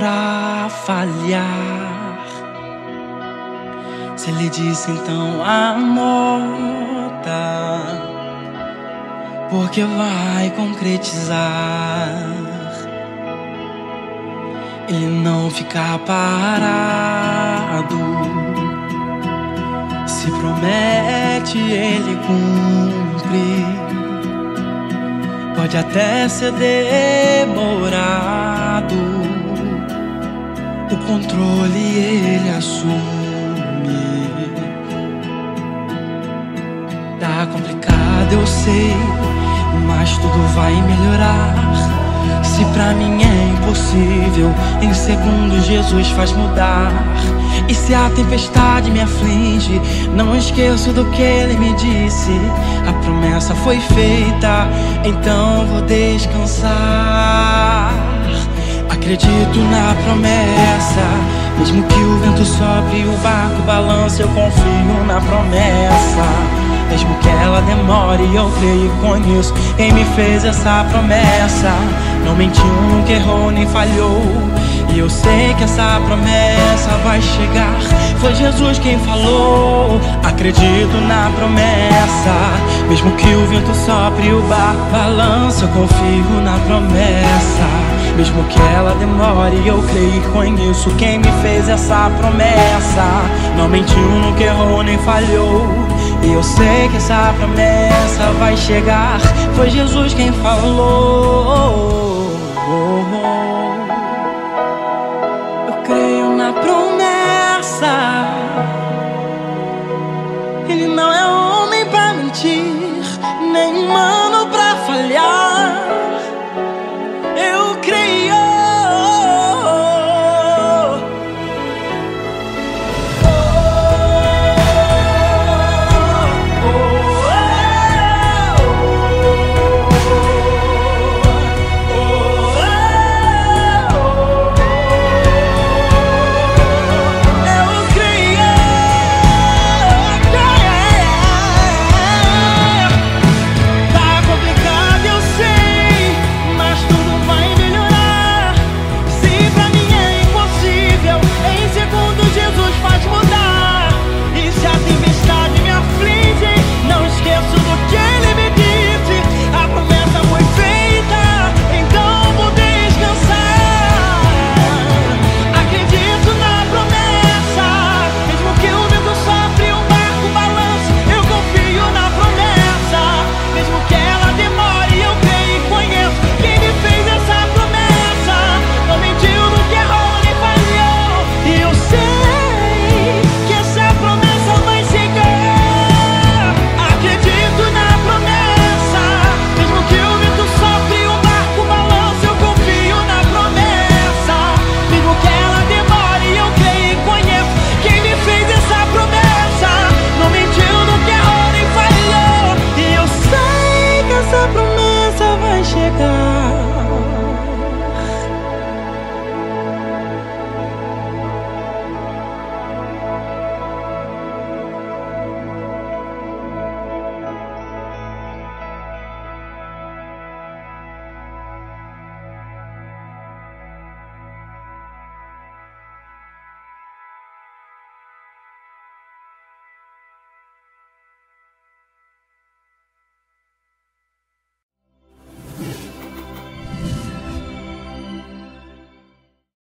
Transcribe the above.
pra falhar. Se ele disse, então anota, porque vai concretizar. Ele não fica parado, se promete, ele cumpre. Pode até ser demorado, o controle ele assume. Tá complicado, eu sei, mas tudo vai melhorar. Se pra mim é impossível, em segundos Jesus faz mudar. E se a tempestade me aflige, não esqueço do que ele me disse. A promessa foi feita, então vou descansar. Acredito na promessa, mesmo que o vento sopre e o barco balance, eu confio na promessa. Mesmo que ela demore, eu creio e conheço quem me fez essa promessa. Não mentiu, nunca errou, nem falhou, e eu sei que essa promessa vai chegar. Foi Jesus quem falou. Acredito na promessa, mesmo que o vento sopre e o barco balance, eu confio na promessa. Mesmo que ela demore, eu creio e conheço quem me fez essa promessa. Não mentiu, nunca errou, nem falhou, e eu sei que essa promessa vai chegar. Foi Jesus quem falou.